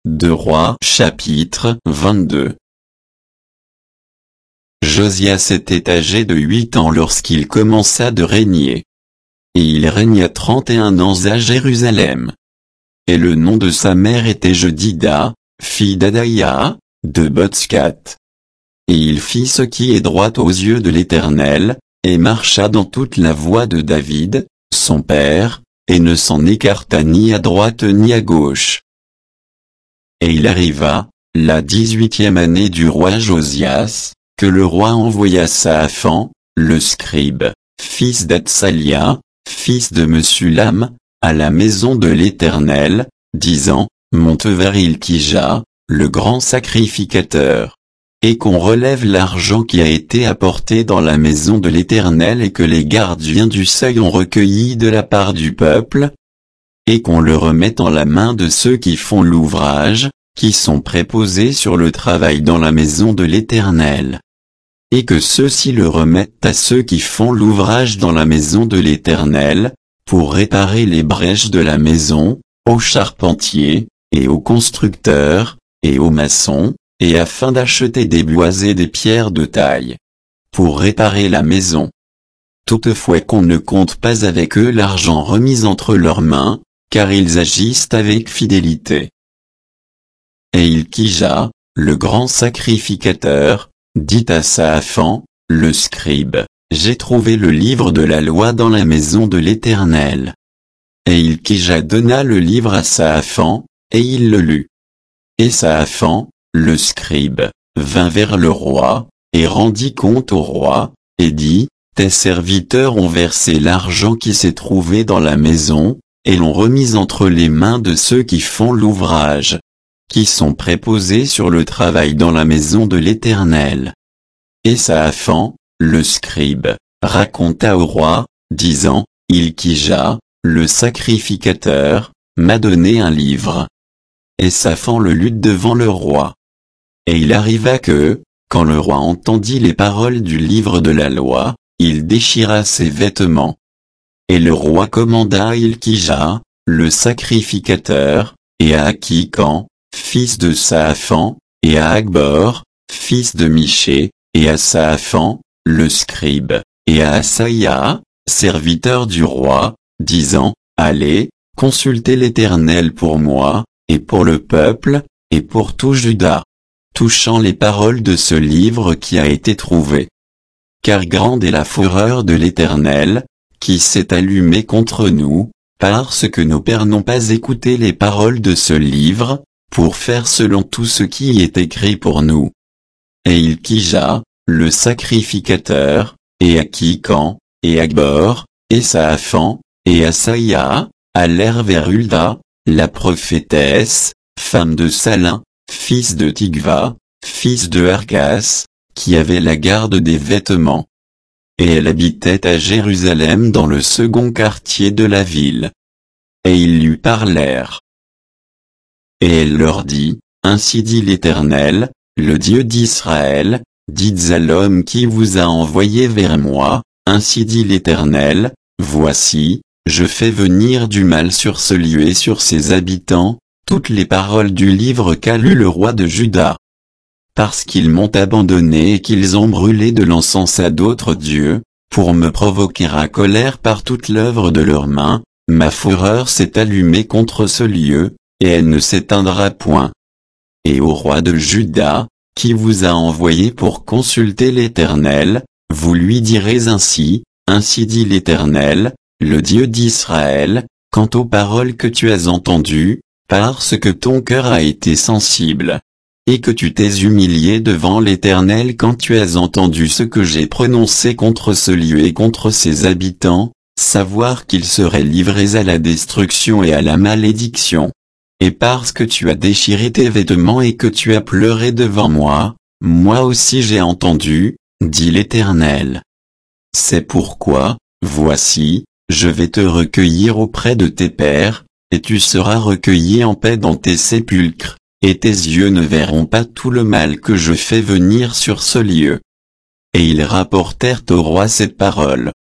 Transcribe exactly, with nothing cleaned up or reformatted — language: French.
deux Rois chapitre vingt-deux. Josias était âgé de huit ans lorsqu'il commença de régner. Et il régna trente et un ans à Jérusalem. Et le nom de sa mère était Jedida, fille d'Adaïa, de Botskat. Et il fit ce qui est droit aux yeux de l'Éternel, et marcha dans toute la voie de David, son père, et ne s'en écarta ni à droite ni à gauche. Et il arriva, la dix-huitième année du roi Josias, que le roi envoya Saaphan, le scribe, fils d'Atsalia, fils de Mesullam, à la maison de l'Éternel, disant, monte vers Ilkija, le grand sacrificateur. Et qu'on relève l'argent qui a été apporté dans la maison de l'Éternel et que les gardiens du seuil ont recueilli de la part du peuple, et qu'on le remette en la main de ceux qui font l'ouvrage, qui sont préposés sur le travail dans la maison de l'Éternel. Et que ceux-ci le remettent à ceux qui font l'ouvrage dans la maison de l'Éternel, pour réparer les brèches de la maison, aux charpentiers, et aux constructeurs, et aux maçons, et afin d'acheter des bois et des pierres de taille, pour réparer la maison. Toutefois qu'on ne compte pas avec eux l'argent remis entre leurs mains, car ils agissent avec fidélité. Et Ilkija, le grand sacrificateur, dit à Saaphan, le scribe, j'ai trouvé le livre de la loi dans la maison de l'Éternel. Et Ilkija donna le livre à Saaphan, et il le lut. Et Saaphan, le scribe, vint vers le roi, et rendit compte au roi, et dit, tes serviteurs ont versé l'argent qui s'est trouvé dans la maison, et l'ont remis entre les mains de ceux qui font l'ouvrage, qui sont préposés sur le travail dans la maison de l'Éternel. Et Saaphan, le scribe, raconta au roi, disant, Ilkija, le sacrificateur, m'a donné un livre. Et Saaphan le lut devant le roi. Et il arriva que, quand le roi entendit les paroles du livre de la loi, il déchira ses vêtements. Et le roi commanda à Ilkija, le sacrificateur, et à Akikan, fils de Saaphan, et à Akbor, fils de Miché, et à Saaphan, le scribe, et à Asaïa, serviteur du roi, disant, allez, consultez l'Éternel pour moi, et pour le peuple, et pour tout Juda, touchant les paroles de ce livre qui a été trouvé. Car grande est la fureur de l'Éternel, qui s'est allumée contre nous, parce que nos pères n'ont pas écouté les paroles de ce livre, pour faire selon tout ce qui y est écrit pour nous. Et Ilkija, le sacrificateur, et Akikan, et Akbor, et Saaphan, et Asaïa, allèrent vers Hulda, la prophétesse, femme de Salin, fils de Tigva, fils de Argas, qui avait la garde des vêtements. Et elle habitait à Jérusalem dans le second quartier de la ville. Et ils lui parlèrent. Et elle leur dit, ainsi dit l'Éternel, le Dieu d'Israël, dites à l'homme qui vous a envoyé vers moi, ainsi dit l'Éternel, voici, je fais venir du mal sur ce lieu et sur ses habitants, toutes les paroles du livre qu'a lu le roi de Juda. Parce qu'ils m'ont abandonné et qu'ils ont brûlé de l'encens à d'autres dieux, pour me provoquer à colère par toute l'œuvre de leurs mains, ma fureur s'est allumée contre ce lieu, et elle ne s'éteindra point. Et au roi de Juda, qui vous a envoyé pour consulter l'Éternel, vous lui direz ainsi, ainsi dit l'Éternel, le Dieu d'Israël, quant aux paroles que tu as entendues, parce que ton cœur a été sensible, et que tu t'es humilié devant l'Éternel quand tu as entendu ce que j'ai prononcé contre ce lieu et contre ses habitants, savoir qu'ils seraient livrés à la destruction et à la malédiction. Et parce que tu as déchiré tes vêtements et que tu as pleuré devant moi, moi aussi j'ai entendu, dit l'Éternel. C'est pourquoi, voici, je vais te recueillir auprès de tes pères, et tu seras recueilli en paix dans tes sépulcres, et tes yeux ne verront pas tout le mal que je fais venir sur ce lieu. Et ils rapportèrent au roi cette parole.